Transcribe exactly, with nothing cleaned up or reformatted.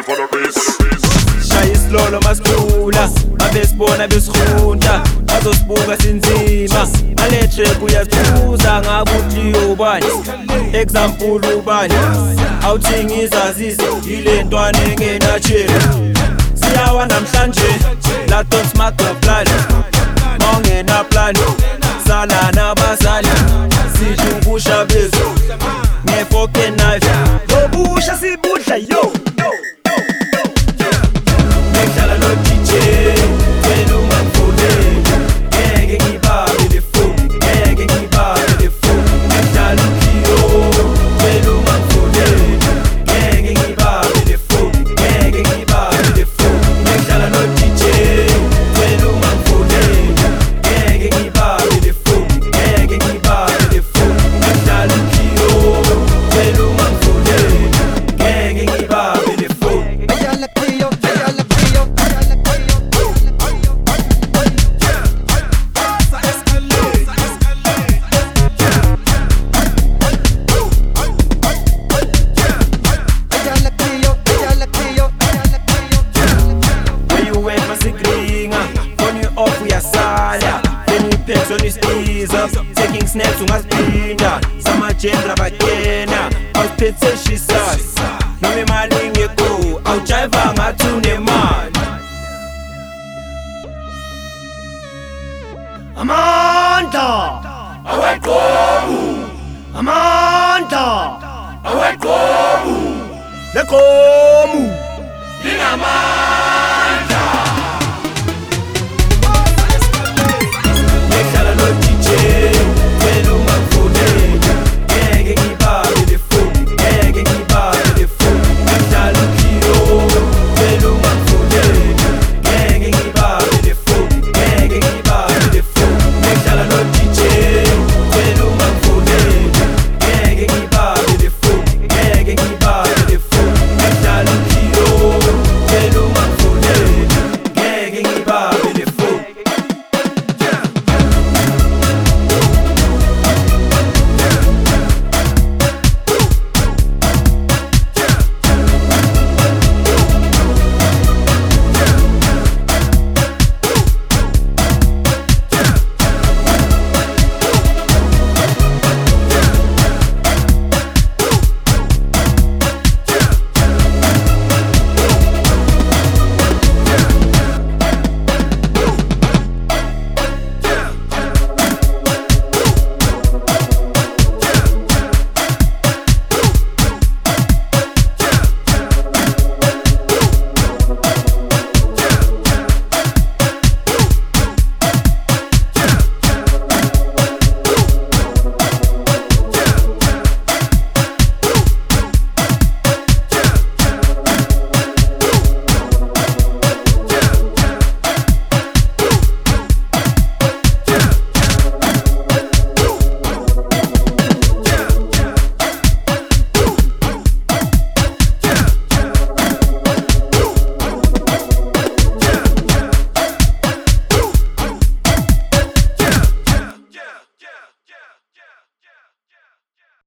for the race. Shaya isilolo masibula abesibona besirhunta bazosibuka sinzima ngale track uyasibuza ngakuthi ubani example ubani awuthi ngizazise ile ntwana engenatshela siyawa namhlanje la don't smack the plan mongena plan sala nabazali sidla ubusha bezu ngefork and knife lobusha sibudla yo ngihlala no D J wena ungangifune ngeke ngibabe le phone ngeke ngibabe le phone ngihlala ukiyo wena ungangifune ngeke ngibabe le phone ngeke ngibabe le phone ngihlala no D J wena ungangifune ngeke ngibabe le phone ngeke ngibabe le phone ngihlala ukiyo wena ungangifune ngeke ngibabe le phone ayala kiyo ayala taking snaps ungaziphinda samajendra bakena awuphethe shisas noma imali ngekho awujayiva ngathi unemali amandla aweqobu amandla aweqobu leqomu